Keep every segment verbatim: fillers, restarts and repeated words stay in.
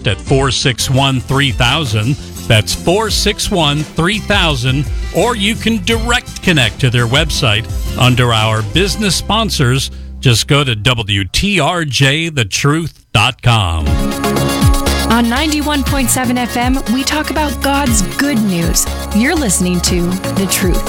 Trust at four six one, three thousand. That's four six one, three thousand. Or you can direct connect to their website under our business sponsors. Just go to W T R J the truth dot com. On ninety-one point seven F M, we talk about God's good news. You're listening to The Truth.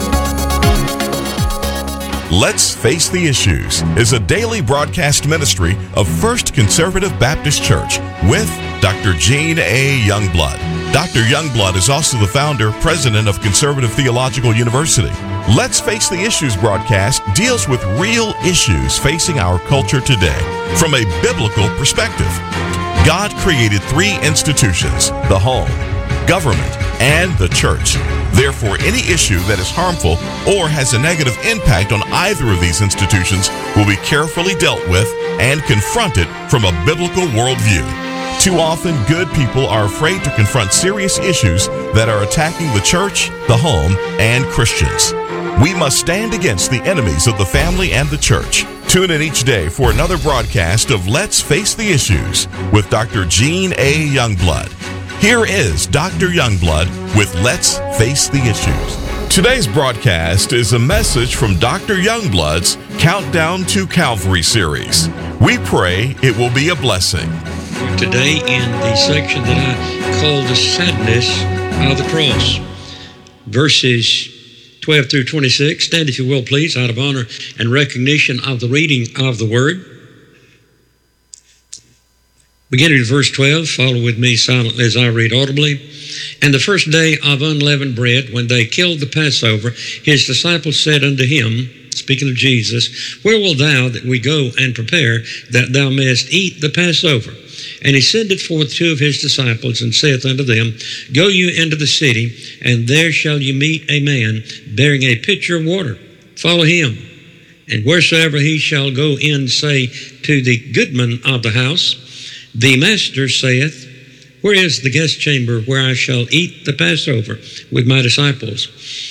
Let's Face the Issues is a daily broadcast ministry of First Conservative Baptist Church with Doctor Gene A. Youngblood. Doctor Youngblood is also the founder, president of Conservative Theological University. Let's Face the Issues broadcast deals with real issues facing our culture today from a biblical perspective. God created three institutions: the home, government, and the church. Therefore, any issue that is harmful or has a negative impact on either of these institutions will be carefully dealt with and confronted from a biblical worldview. Too often, good people are afraid to confront serious issues that are attacking the church, the home, and Christians. We must stand against the enemies of the family and the church. Tune in each day for another broadcast of Let's Face the Issues with Doctor Gene A. Youngblood. Here is Doctor Youngblood with Let's Face the Issues. Today's broadcast is a message from Doctor Youngblood's Countdown to Calvary series. We pray it will be a blessing. Today in the section that I call the sadness of the cross, verses twelve through twenty-six. Stand, if you will, please, out of honor and recognition of the reading of the Word. Beginning at verse twelve, follow with me silently as I read audibly. And the first day of unleavened bread, when they killed the Passover, his disciples said unto him, speaking of Jesus, Where wilt thou that we go and prepare, that thou mayest eat the Passover? And he sendeth forth two of his disciples, and saith unto them, Go you into the city, and there shall you meet a man bearing a pitcher of water. Follow him. And wheresoever he shall go in, say to the goodman of the house, The master saith, Where is the guest chamber where I shall eat the Passover with my disciples?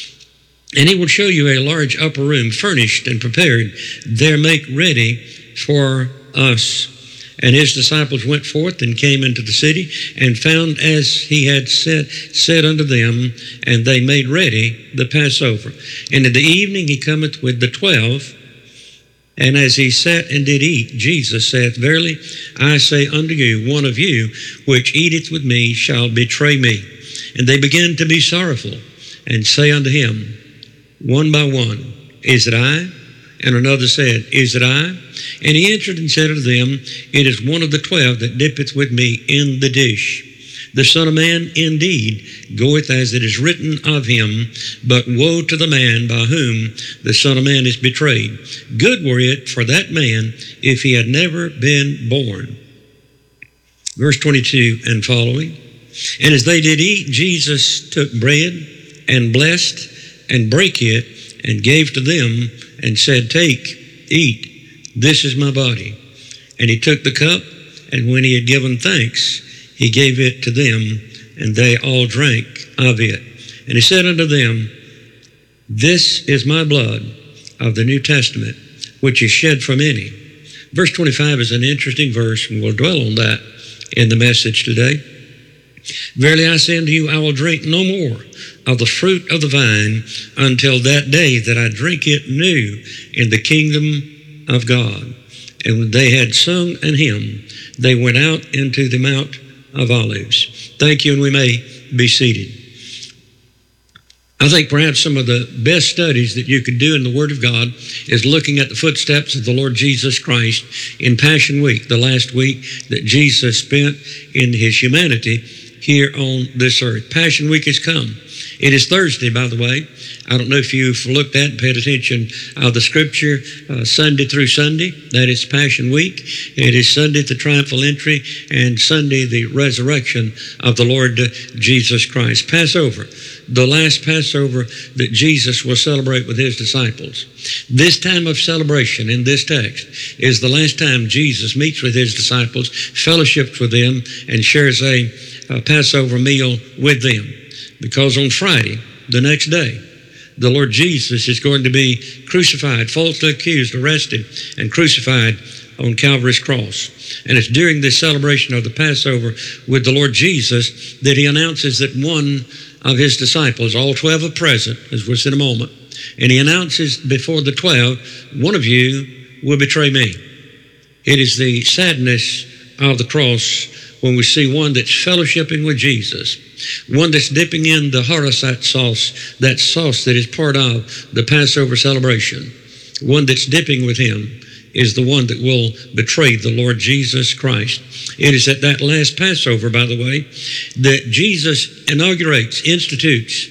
And he will show you a large upper room, furnished and prepared. There make ready for us. And his disciples went forth and came into the city, and found as he had said, said unto them, and they made ready the Passover. And in the evening he cometh with the twelve, and as he sat and did eat, Jesus saith, Verily I say unto you, one of you which eateth with me shall betray me. And they began to be sorrowful, and say unto him, one by one, Is it I? And another said, Is it I? And he answered and said unto them, It is one of the twelve that dippeth with me in the dish. The Son of Man indeed goeth as it is written of him, but woe to the man by whom the Son of Man is betrayed. Good were it for that man if he had never been born. Verse twenty-two and following. And as they did eat, Jesus took bread and blessed and brake it and gave to them and said, Take, eat, this is my body. And he took the cup, and when he had given thanks, he gave it to them, and they all drank of it. And he said unto them, This is my blood of the New Testament, which is shed for many. Verse twenty-five is an interesting verse, and we'll dwell on that in the message today. Verily I say unto you, I will drink no more of the fruit of the vine until that day that I drink it new in the kingdom of God. And when they had sung an hymn, they went out into the Mount of Olives. Thank you, and we may be seated. I think perhaps some of the best studies that you could do in the Word of God is looking at the footsteps of the Lord Jesus Christ in Passion Week, the last week that Jesus spent in his humanity here on this earth. Passion Week has come. It is Thursday, by the way. I don't know if you've looked at and paid attention of the Scripture uh, Sunday through Sunday. That is Passion Week. It is Sunday the triumphal entry, and Sunday the resurrection of the Lord Jesus Christ. Passover, the last Passover that Jesus will celebrate with his disciples. This time of celebration in this text is the last time Jesus meets with his disciples, fellowships with them, and shares a, a Passover meal with them. Because on Friday, the next day, the Lord Jesus is going to be crucified, falsely accused, arrested, and crucified on Calvary's cross. And it's during this celebration of the Passover with the Lord Jesus that he announces that one of his disciples, all twelve are present, as we'll see in a moment, and he announces before the twelve, one of you will betray me. It is the sadness of the cross when we see one that's fellowshipping with Jesus, one that's dipping in the harisat sauce, that sauce that is part of the Passover celebration. One that's dipping with him is the one that will betray the Lord Jesus Christ. It is at that last Passover, by the way, that Jesus inaugurates, institutes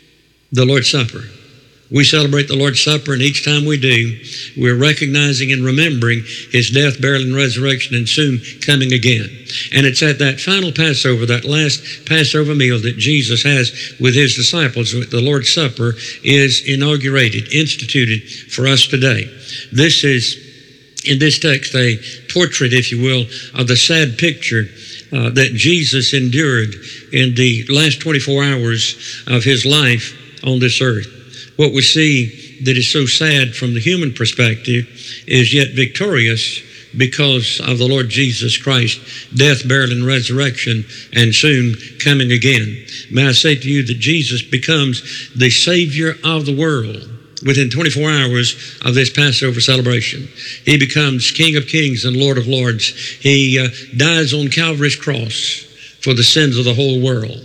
the Lord's Supper. We celebrate the Lord's Supper, and each time we do, we're recognizing and remembering his death, burial, and resurrection, and soon coming again. And it's at that final Passover, that last Passover meal that Jesus has with his disciples, the Lord's Supper is inaugurated, instituted for us today. This is, in this text, a portrait, if you will, of the sad picture uh, that Jesus endured in the last twenty-four hours of his life on this earth. What we see that is so sad from the human perspective is yet victorious because of the Lord Jesus Christ, death, burial, and resurrection, and soon coming again. May I say to you that Jesus becomes the Savior of the world within twenty-four hours of this Passover celebration. He becomes King of Kings and Lord of Lords. He uh, dies on Calvary's cross for the sins of the whole world.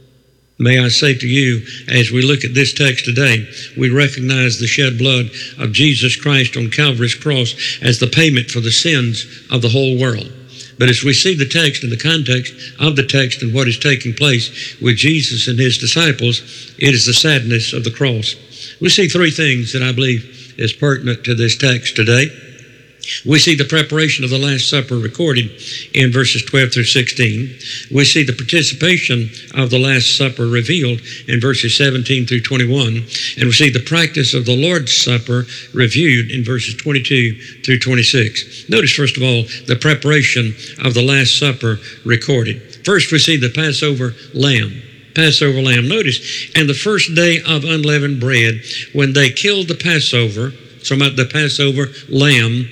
May I say to you, as we look at this text today, we recognize the shed blood of Jesus Christ on Calvary's cross as the payment for the sins of the whole world. But as we see the text and the context of the text and what is taking place with Jesus and his disciples, it is the sadness of the cross. We see three things that I believe is pertinent to this text today. We see the preparation of the Last Supper recorded in verses twelve through sixteen. We see the participation of the Last Supper revealed in verses seventeen through twenty-one. And we see the practice of the Lord's Supper reviewed in verses twenty-two through twenty-six. Notice, first of all, the preparation of the Last Supper recorded. First, we see the Passover lamb. Passover lamb. Notice, and the first day of unleavened bread, when they killed the Passover, so about the Passover lamb,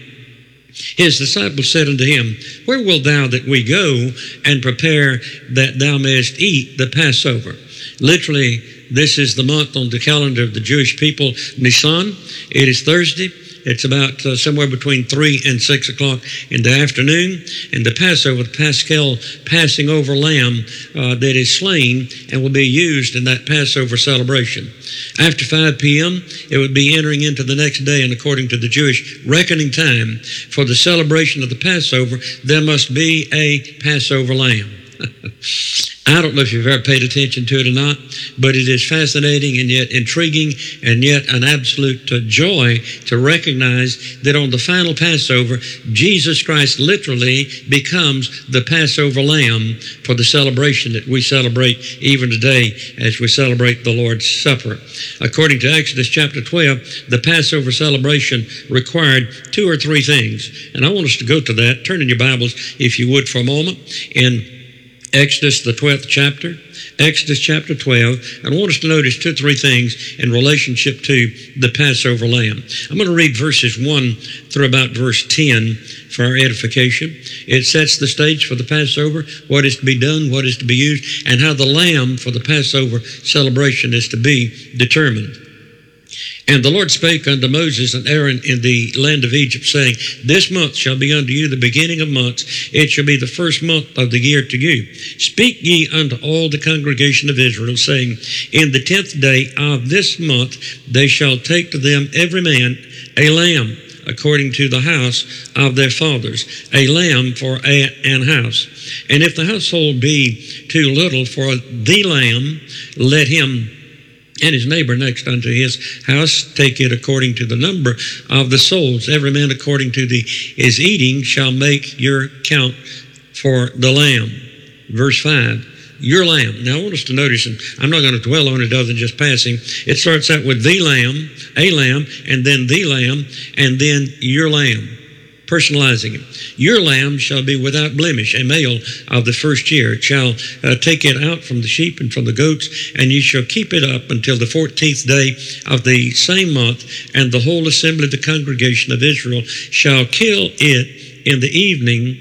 his disciples said unto him, where wilt thou that we go and prepare that thou mayest eat the Passover? Literally, this is the month on the calendar of the Jewish people, Nisan. It is Thursday. It's about uh, somewhere between three and six o'clock in the afternoon. And the Passover, the Paschal passing over lamb uh, that is slain and will be used in that Passover celebration. After five p.m., it would be entering into the next day, and according to the Jewish reckoning time for the celebration of the Passover, there must be a Passover lamb. I don't know if you've ever paid attention to it or not, but it is fascinating and yet intriguing and yet an absolute uh, joy to recognize that on the final Passover, Jesus Christ literally becomes the Passover lamb for the celebration that we celebrate even today as we celebrate the Lord's Supper. According to Exodus chapter twelve, the Passover celebration required two or three things. And I want us to go to that. Turn in your Bibles, if you would, for a moment, in Exodus, the twelfth chapter, Exodus chapter twelve, and I want us to notice two or three things in relationship to the Passover lamb. I'm going to read verses one through about verse ten for our edification. It sets the stage for the Passover, what is to be done, what is to be used, and how the lamb for the Passover celebration is to be determined. And the Lord spake unto Moses and Aaron in the land of Egypt, saying, this month shall be unto you the beginning of months. It shall be the first month of the year to you. Speak ye unto all the congregation of Israel, saying, in the tenth day of this month they shall take to them every man a lamb, according to the house of their fathers, a lamb for a, an house. And if the household be too little for the lamb, let him and his neighbor next unto his house take it according to the number of the souls. Every man according to the his eating shall make your count for the lamb. Verse five, your lamb. Now I want us to notice, and I'm not going to dwell on it other than just passing. It starts out with the lamb, a lamb, and then the lamb, and then your lamb. Personalizing it. Your lamb shall be without blemish, a male of the first year. It shall uh, take it out from the sheep and from the goats, and ye shall keep it up until the fourteenth day of the same month, and the whole assembly of the congregation of Israel shall kill it in the evening,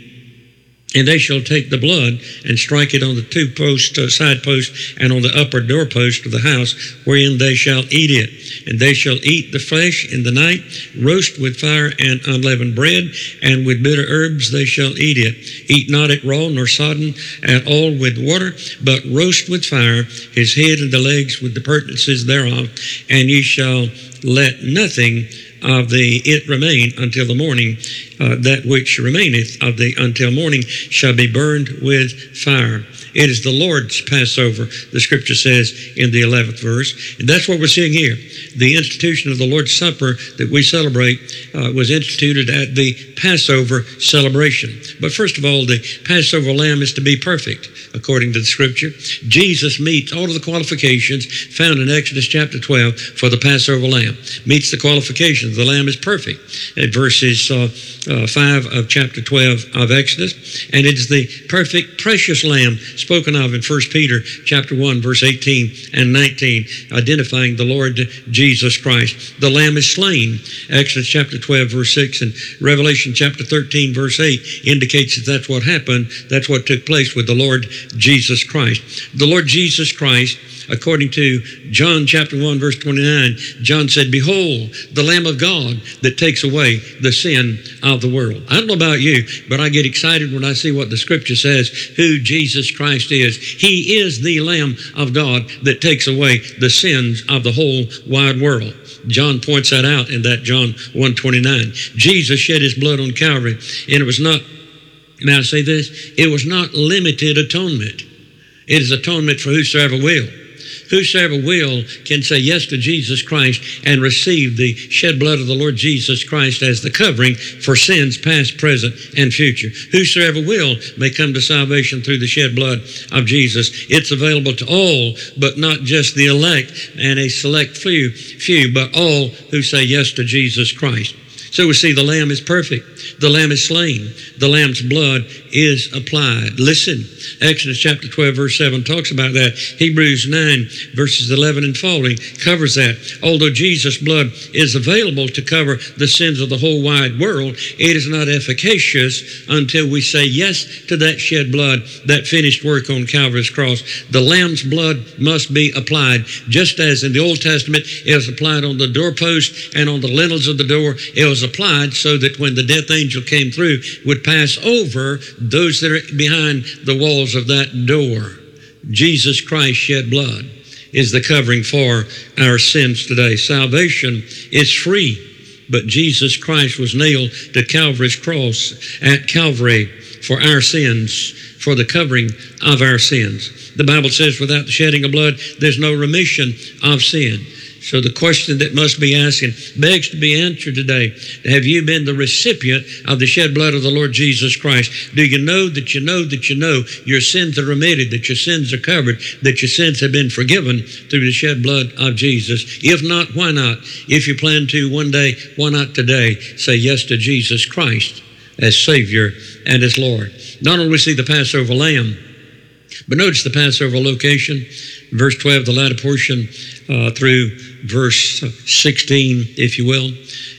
and they shall take the blood and strike it on the two post, uh, side posts and on the upper doorpost of the house, wherein they shall eat it. And they shall eat the flesh in the night, roast with fire and unleavened bread, and with bitter herbs they shall eat it. Eat not it raw, nor sodden at all with water, but roast with fire his head and the legs with the pertinences thereof, and ye shall let nothing of the it remain until the morning. Uh, that which remaineth of the until morning shall be burned with fire. It is the Lord's Passover, the Scripture says in the eleventh verse. And that's what we're seeing here. The institution of the Lord's Supper that we celebrate uh, was instituted at the Passover celebration. But first of all, the Passover lamb is to be perfect, according to the Scripture. Jesus meets all of the qualifications found in Exodus chapter twelve for the Passover lamb. Meets the qualifications. The lamb is perfect. At verses uh, uh, five of chapter twelve of Exodus. And it's the perfect, precious lamb spoken of in First Peter chapter one, verse eighteen and nineteen, identifying the Lord Jesus Christ. The lamb is slain. Exodus chapter twelve, verse six, and Revelation chapter thirteen, verse eight indicates that that's what happened. That's what took place with the Lord Jesus Christ. The Lord Jesus Christ, according to John chapter one, verse twenty-nine, John said, "Behold, the Lamb of God that takes away the sin of the world." I don't know about you, but I get excited when I see what the Scripture says, who Jesus Christ is. He is the Lamb of God that takes away the sins of the whole wide world. John points that out in that John one twenty-nine. Jesus shed his blood on Calvary, and it was not, may I say this? It was not limited atonement. It is atonement for whosoever will. Whosoever will can say yes to Jesus Christ and receive the shed blood of the Lord Jesus Christ as the covering for sins past, present, and future. Whosoever will may come to salvation through the shed blood of Jesus. It's available to all, but not just the elect and a select few, few, but all who say yes to Jesus Christ. So we see the Lamb is perfect. The Lamb is slain. The Lamb's blood is applied. Listen, Exodus chapter twelve, verse seven talks about that. Hebrews nine, verses eleven and following covers that. Although Jesus' blood is available to cover the sins of the whole wide world, it is not efficacious until we say yes to that shed blood, that finished work on Calvary's cross. The Lamb's blood must be applied, just as in the Old Testament it was applied on the doorpost and on the lintels of the door. It was applied so that when the death angel came through, would pass over those that are behind the walls of that door. Jesus Christ shed blood is the covering for our sins today. Salvation is free, but Jesus Christ was nailed to Calvary's cross at Calvary for our sins, for the covering of our sins. The Bible says without the shedding of blood, there's no remission of sin. So the question that must be asked and begs to be answered today, have you been the recipient of the shed blood of the Lord Jesus Christ? Do you know that you know that you know your sins are remitted, that your sins are covered, that your sins have been forgiven through the shed blood of Jesus? If not, why not? If you plan to one day, why not today say yes to Jesus Christ as Savior and as Lord? Not only do we see the Passover lamb, but notice the Passover location, verse twelve, the latter portion uh, through verse sixteen, if you will.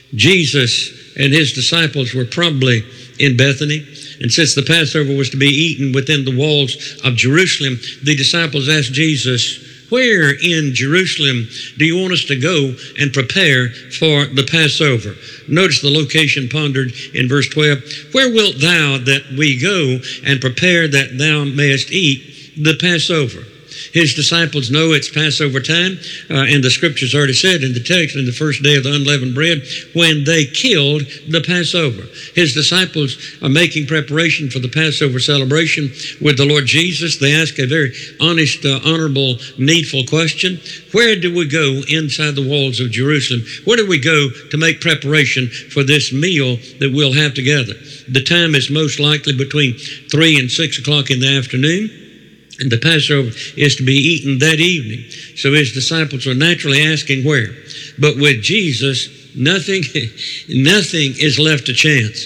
Jesus and his disciples were probably in Bethany. And since the Passover was to be eaten within the walls of Jerusalem, the disciples asked Jesus, "Where in Jerusalem do you want us to go and prepare for the Passover?" Notice the location pondered in verse twelve. "Where wilt thou that we go and prepare that thou mayest eat the Passover?" His disciples know it's Passover time, uh, and the Scriptures already said in the text, in the first day of the unleavened bread, when they killed the Passover. His disciples are making preparation for the Passover celebration with the Lord Jesus. They ask a very honest, uh, honorable, needful question. Where do we go inside the walls of Jerusalem? Where do we go to make preparation for this meal that we'll have together? The time is most likely between three and six o'clock in the afternoon. And the Passover is to be eaten that evening. So his disciples are naturally asking where. But with Jesus, nothing, nothing is left to chance.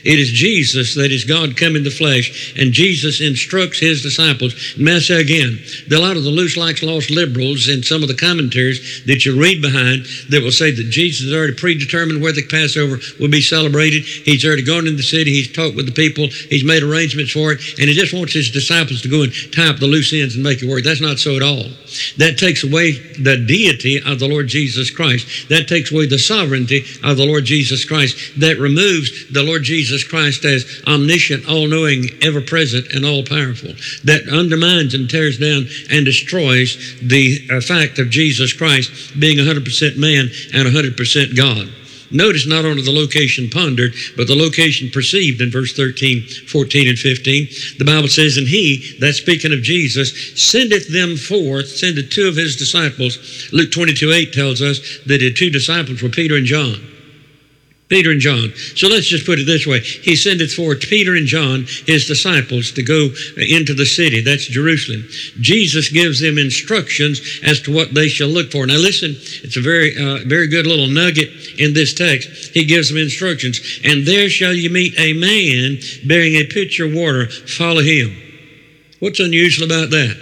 It is Jesus that is God come in the flesh, and Jesus instructs his disciples. May I say again, there are a lot of the loose like lost liberals in some of the commentaries that you read behind that will say that Jesus has already predetermined where the Passover will be celebrated. He's already gone in the city. He's talked with the people. He's made arrangements for it, and he just wants his disciples to go and tie up the loose ends and make it work. That's not so at all. That takes away the deity of the Lord Jesus Christ. That takes away the sovereignty of the Lord Jesus Christ. That removes the Lord Jesus Christ as omniscient, all-knowing, ever-present, and all-powerful. That undermines and tears down and destroys the uh, fact of Jesus Christ being one hundred percent man and one hundred percent God. Notice not only the location pondered, but the location perceived in verse thirteen, fourteen, and fifteen. The Bible says, and he, that's speaking of Jesus, sendeth them forth, sendeth two of his disciples. Luke twenty-two, eight tells us that the two disciples were Peter and John. Peter and John. So let's just put it this way. He sendeth forth Peter and John, his disciples, to go into the city. That's Jerusalem. Jesus gives them instructions as to what they shall look for. Now listen, it's a very, uh, very good little nugget in this text. He gives them instructions. And there shall you meet a man bearing a pitcher of water. Follow him. What's unusual about that?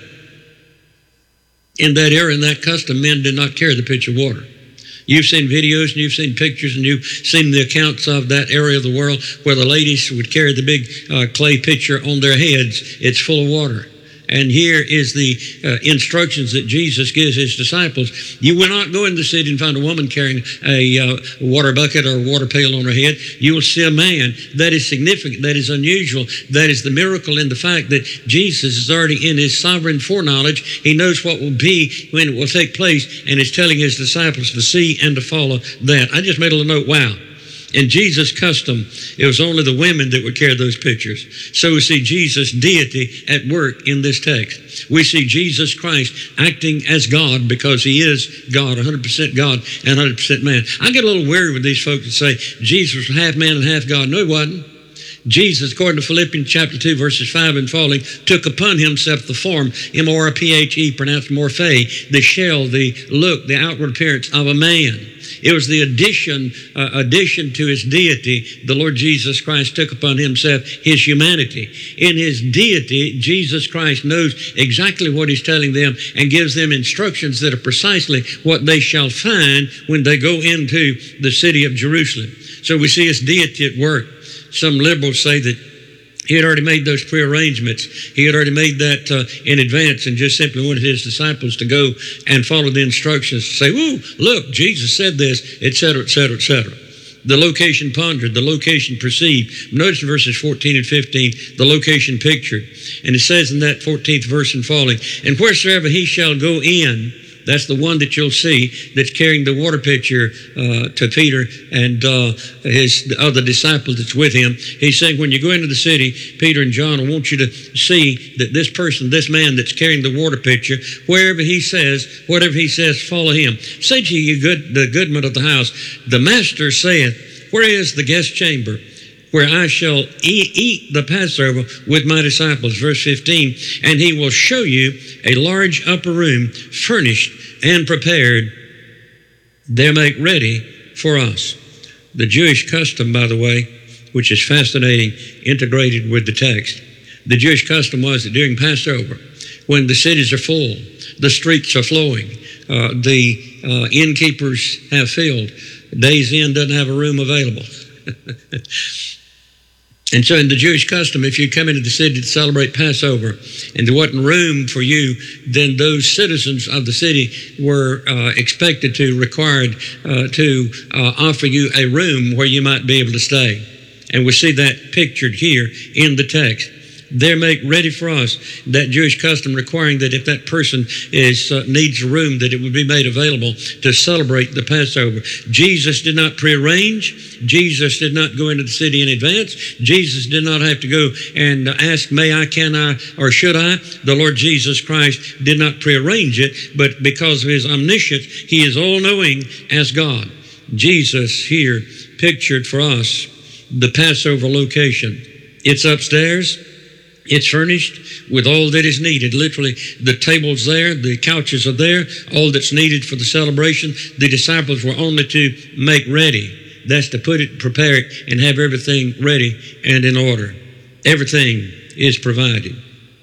In that era, in that custom, men did not carry the pitcher of water. You've seen videos and you've seen pictures and you've seen the accounts of that area of the world where the ladies would carry the big uh, clay pitcher on their heads. It's full of water. And here is the uh, instructions that Jesus gives his disciples. You will not go in the city and find a woman carrying a uh, water bucket or a water pail on her head. You will see a man. That is significant. That is unusual. That is the miracle in the fact that Jesus is already in his sovereign foreknowledge. He knows what will be when it will take place, and is telling his disciples to see and to follow that. I just made a little note, wow. In Jesus' custom, it was only the women that would carry those pitchers. So we see Jesus' deity at work in this text. We see Jesus Christ acting as God because he is God, one hundred percent God and one hundred percent man. I get a little weary with these folks that say Jesus was half man and half God. No, he wasn't. Jesus, according to Philippians chapter two, verses five and following, took upon himself the form, M O R P H E, pronounced morphe, the shell, the look, the outward appearance of a man. It was the addition, uh, addition to his deity. The Lord Jesus Christ took upon himself his humanity. In his deity, Jesus Christ knows exactly what he's telling them and gives them instructions that are precisely what they shall find when they go into the city of Jerusalem. So we see his deity at work. Some liberals say that he had already made those prearrangements. He had already made that uh, in advance and just simply wanted his disciples to go and follow the instructions to say, "Ooh, look, Jesus said this," et cetera, et cetera, et cetera. The location pondered, the location perceived. Notice in verses fourteen and fifteen, the location pictured. And it says in that fourteenth verse and following, and wheresoever he shall go in, that's the one that you'll see that's carrying the water pitcher uh, to Peter and uh, his the other disciple that's with him. He's saying, when you go into the city, Peter and John, I want you to see that this person, this man that's carrying the water pitcher, wherever he says, whatever he says, follow him. Say to you, good, the goodman of the house, the master saith, where is the guest chamber, where I shall eat, eat the Passover with my disciples. Verse fifteen, and he will show you a large upper room furnished and prepared. There make ready for us. The Jewish custom, by the way, which is fascinating, integrated with the text. The Jewish custom was that during Passover, when the cities are full, the streets are flowing, uh, the uh, innkeepers have filled, Days Inn doesn't have a room available. And so in the Jewish custom, if you come into the city to celebrate Passover and there wasn't room for you, then those citizens of the city were uh, expected to, required uh, to uh, offer you a room where you might be able to stay. And we see that pictured here in the text. There make ready for us, that Jewish custom requiring that if that person is uh, needs a room, that it would be made available to celebrate the Passover. Jesus did not prearrange. Jesus did not go into the city in advance. Jesus did not have to go and ask, may I, can I, or should I? The Lord Jesus Christ did not prearrange it, but because of his omniscience, he is all-knowing as God. Jesus here pictured for us the Passover location. It's upstairs. It's furnished with all that is needed. Literally, the table's there, the couches are there, all that's needed for the celebration. The disciples were only to make ready. That's to put it, prepare it, and have everything ready and in order. Everything is provided.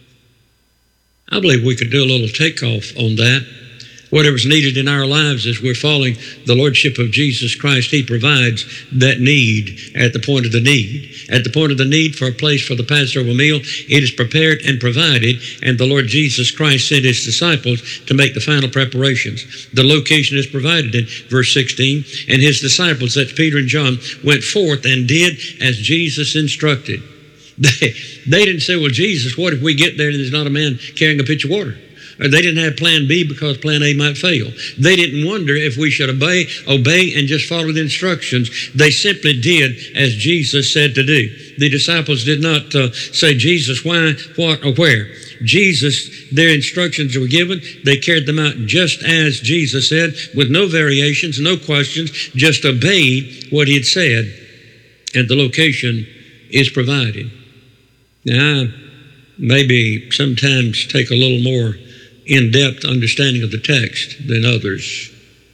I believe we could do a little takeoff on that. Whatever's needed in our lives as we're following the Lordship of Jesus Christ, He provides that need at the point of the need. At the point of the need for a place for the Passover meal, it is prepared and provided, and the Lord Jesus Christ sent His disciples to make the final preparations. The location is provided in verse sixteen, and His disciples, that's Peter and John, went forth and did as Jesus instructed. They, they didn't say, well, Jesus, what if we get there and there's not a man carrying a pitcher of water? Or they didn't have plan B because plan A might fail. They didn't wonder if we should obey, obey and just follow the instructions. They simply did as Jesus said to do. The disciples did not uh, say, Jesus, why, what, or where. Jesus, their instructions were given. They carried them out just as Jesus said, with no variations, no questions, just obeyed what He had said. And the location is provided. Now, I maybe sometimes take a little more in-depth understanding of the text than others.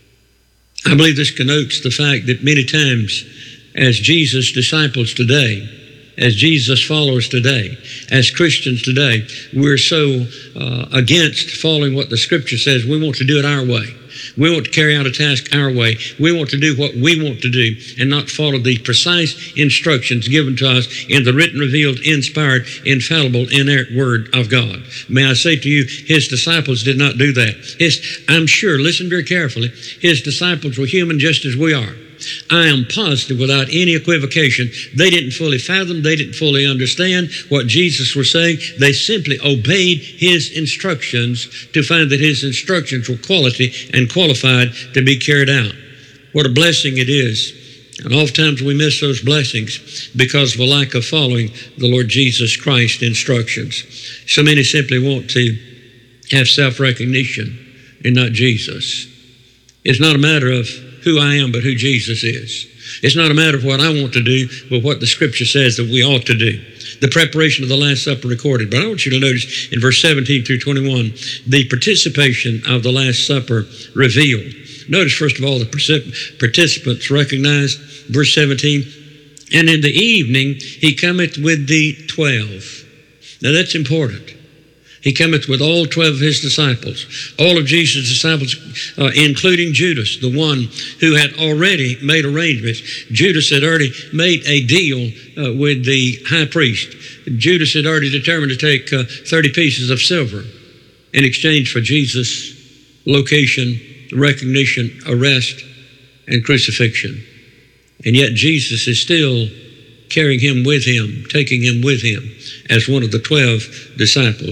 I believe this connotes the fact that many times as Jesus' disciples today, as Jesus' followers today, as Christians today, we're so uh, against following what the Scripture says. We want to do it our way. We want to carry out a task our way. We want to do what we want to do and not follow the precise instructions given to us in the written, revealed, inspired, infallible, inerrant Word of God. May I say to you, His disciples did not do that. His, I'm sure, listen very carefully, His disciples were human just as we are. I am positive without any equivocation, they didn't fully fathom, they didn't fully understand what Jesus was saying. They simply obeyed His instructions to find that His instructions were quality and qualified to be carried out. What a blessing it is. And oftentimes we miss those blessings because of a lack of following the Lord Jesus Christ's instructions. So many simply want to have self-recognition and not Jesus. It's not a matter of who I am, but who Jesus is. It's not a matter of what I want to do, but what the Scripture says that we ought to do. The preparation of the Last Supper recorded. But I want you to notice in verse seventeen through twenty-one, the participation of the Last Supper revealed. Notice, first of all, the participants recognized, verse seventeen, and in the evening he cometh with the twelve. Now that's important. He cometh with all twelve of His disciples, all of Jesus' disciples, uh, including Judas, the one who had already made arrangements. Judas had already made a deal uh, with the high priest. Judas had already determined to take uh, thirty pieces of silver in exchange for Jesus' location, recognition, arrest, and crucifixion. And yet Jesus is still carrying him with him, taking him with him as one of the twelve disciples.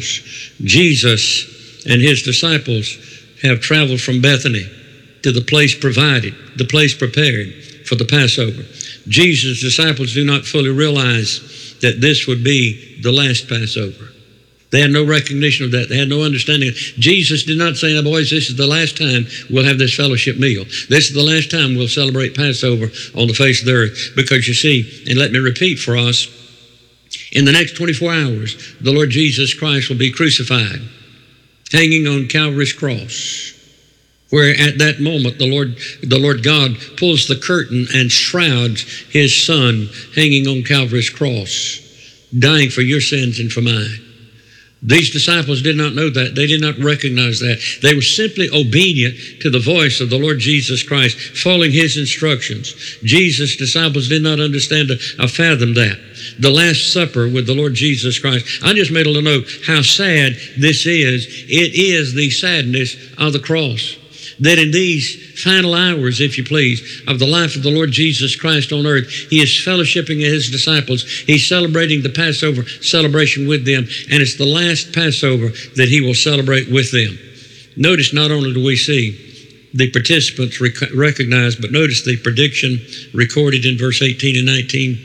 Jesus and His disciples have traveled from Bethany to the place provided, the place prepared for the Passover. Jesus' disciples do not fully realize that this would be the last Passover. They had no recognition of that. They had no understanding. Jesus did not say, now boys, this is the last time we'll have this fellowship meal. This is the last time we'll celebrate Passover on the face of the earth. Because you see, and let me repeat for us, in the next twenty-four hours, the Lord Jesus Christ will be crucified, hanging on Calvary's cross, where at that moment the Lord, the Lord God pulls the curtain and shrouds His Son hanging on Calvary's cross, dying for your sins and for mine. These disciples did not know that. They did not recognize that. They were simply obedient to the voice of the Lord Jesus Christ, following His instructions. Jesus' disciples did not understand or fathom that. The Last Supper with the Lord Jesus Christ. I just made a little note how sad this is. It is the sadness of the cross. That in these final hours, if you please, of the life of the Lord Jesus Christ on earth, He is fellowshipping His disciples. He's celebrating the Passover celebration with them, and it's the last Passover that He will celebrate with them. Notice not only do we see the participants rec- recognized, but notice the prediction recorded in verse eighteen and nineteen.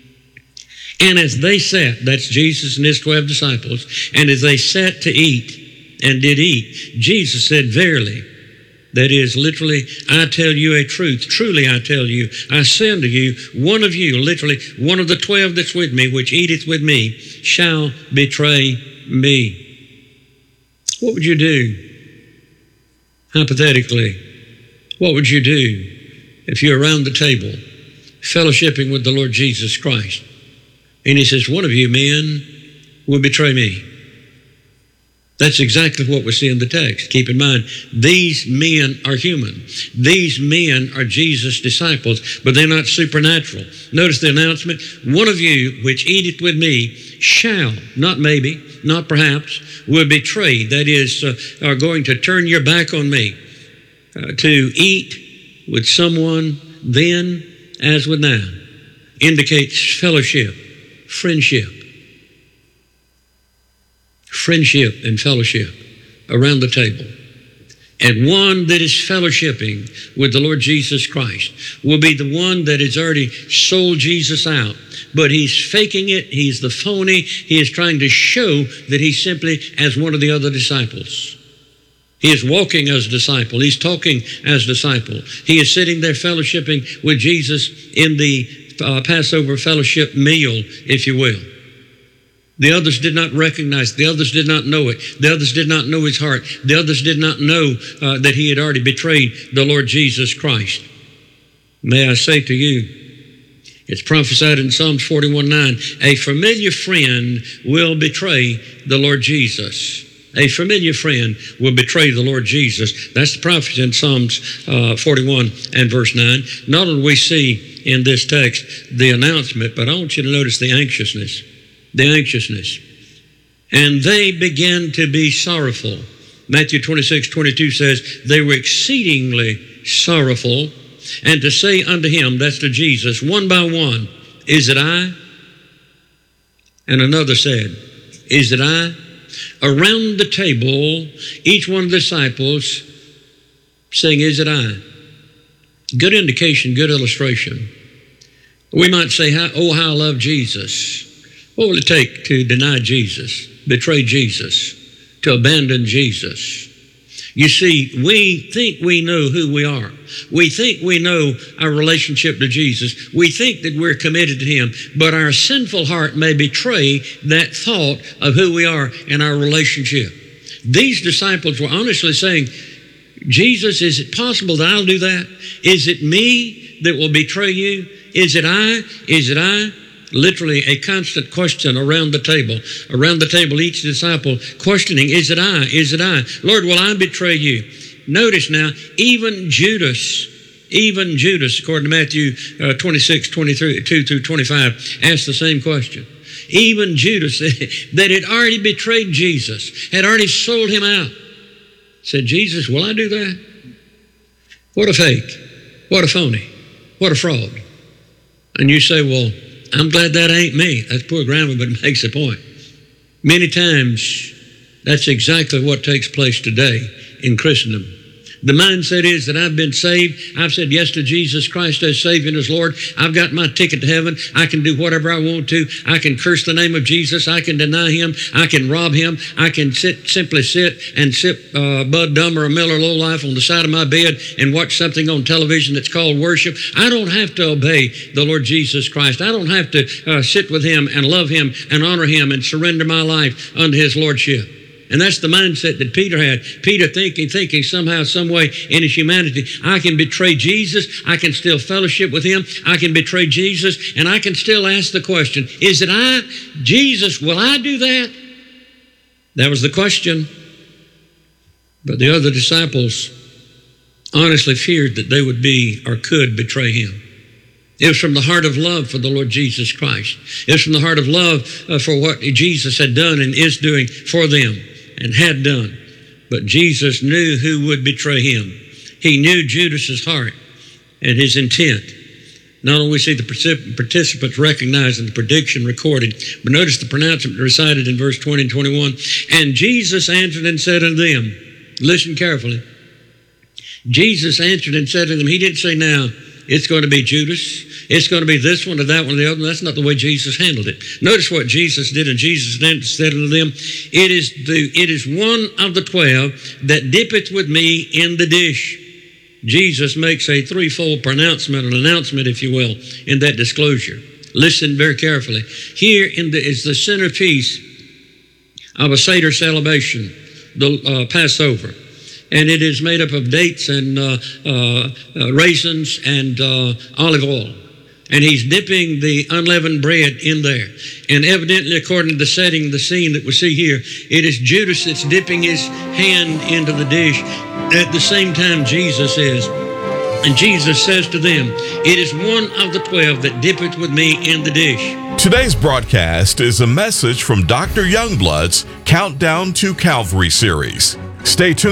And as they sat, that's Jesus and His twelve disciples, and as they sat to eat and did eat, Jesus said, verily, that is, literally, I tell you a truth. Truly I tell you, I say unto you, one of you, literally, one of the twelve that's with me, which eateth with me, shall betray me. What would you do? Hypothetically, what would you do if you're around the table fellowshipping with the Lord Jesus Christ. And he says, one of you men will betray me. That's exactly what we see in the text. Keep in mind, these men are human. These men are Jesus' disciples, but they're not supernatural. Notice the announcement, one of you which eateth with me shall, not maybe, not perhaps, will betray. That is, uh, are going to turn your back on me. Uh, to eat with someone then as with now indicates fellowship, friendship. Friendship and fellowship around the table. And one that is fellowshipping with the Lord Jesus Christ will be the one that has already sold Jesus out. But he's faking it. He's the phony. He is trying to show that he's simply as one of the other disciples. He is walking as a disciple. He's talking as a disciple. He is sitting there fellowshipping with Jesus in the uh, Passover fellowship meal, if you will. The others did not recognize it. The others did not know it. The others did not know his heart. The others did not know uh, that he had already betrayed the Lord Jesus Christ. May I say to you, it's prophesied in Psalms forty-one nine, a familiar friend will betray the Lord Jesus. A familiar friend will betray the Lord Jesus. That's the prophecy in Psalms uh, forty-one and verse nine. Not only do we see in this text the announcement, but I want you to notice the anxiousness. The anxiousness. And they began to be sorrowful. Matthew twenty-six twenty-two says, they were exceedingly sorrowful, and to say unto him, that's to Jesus, one by one, is it I? And another said, is it I? Around the table, each one of the disciples saying, is it I? Good indication, good illustration. We might say, oh, how I love Jesus. What will it take to deny Jesus, betray Jesus, to abandon Jesus? You see, we think we know who we are. We think we know our relationship to Jesus. We think that we're committed to him, but our sinful heart may betray that thought of who we are in our relationship. These disciples were honestly saying, Jesus, is it possible that I'll do that? Is it me that will betray you? Is it I? Is it I? Literally a constant question around the table. Around the table, each disciple questioning, is it I? Is it I? Lord, will I betray you? Notice now, even Judas, even Judas, according to Matthew uh, twenty-six, twenty-two through twenty-five, asked the same question. Even Judas, that had already betrayed Jesus, had already sold him out, said, Jesus, will I do that? What a fake. What a phony. What a fraud. And you say, well, I'm glad that ain't me. That's poor grammar, but it makes a point. Many times, that's exactly what takes place today in Christendom. The mindset is that I've been saved. I've said yes to Jesus Christ as Savior and as Lord. I've got my ticket to heaven. I can do whatever I want to. I can curse the name of Jesus. I can deny him. I can rob him. I can sit, simply sit and sip uh, Bud Dumb or a Miller Lowlife on the side of my bed and watch something on television that's called worship. I don't have to obey the Lord Jesus Christ. I don't have to uh, sit with him and love him and honor him and surrender my life unto his lordship. And that's the mindset that Peter had. Peter thinking, thinking somehow, some way in his humanity, I can betray Jesus, I can still fellowship with him, I can betray Jesus, and I can still ask the question, is it I, Jesus, will I do that? That was the question. But the other disciples honestly feared that they would be or could betray him. It was from the heart of love for the Lord Jesus Christ. It was from the heart of love uh, for what Jesus had done and is doing for them and had done. But Jesus knew who would betray him. He knew Judas's heart and his intent. Not only we see the participants recognized and the prediction recorded, but notice the pronouncement recited in verse twenty and twenty-one. And Jesus answered and said unto them, listen carefully. Jesus answered and said to them, he didn't say now, it's going to be Judas. It's going to be this one or that one or the other one. That's not the way Jesus handled it. Notice what Jesus did, and Jesus said unto them, It is the it is one of the twelve that dippeth with me in the dish. Jesus makes a threefold pronouncement, an announcement, if you will, in that disclosure. Listen very carefully. Here in the, is the centerpiece of a Seder celebration, the uh, Passover. And it is made up of dates and uh, uh, uh, raisins and uh, olive oil. and he's dipping the unleavened bread in there. And evidently, according to the setting, the scene that we see here, it is Judas that's dipping his hand into the dish at the same time Jesus is. And Jesus says to them, "It is one of the twelve that dippeth with me in the dish." Today's broadcast is a message from Doctor Youngblood's Countdown to Calvary series. Stay tuned.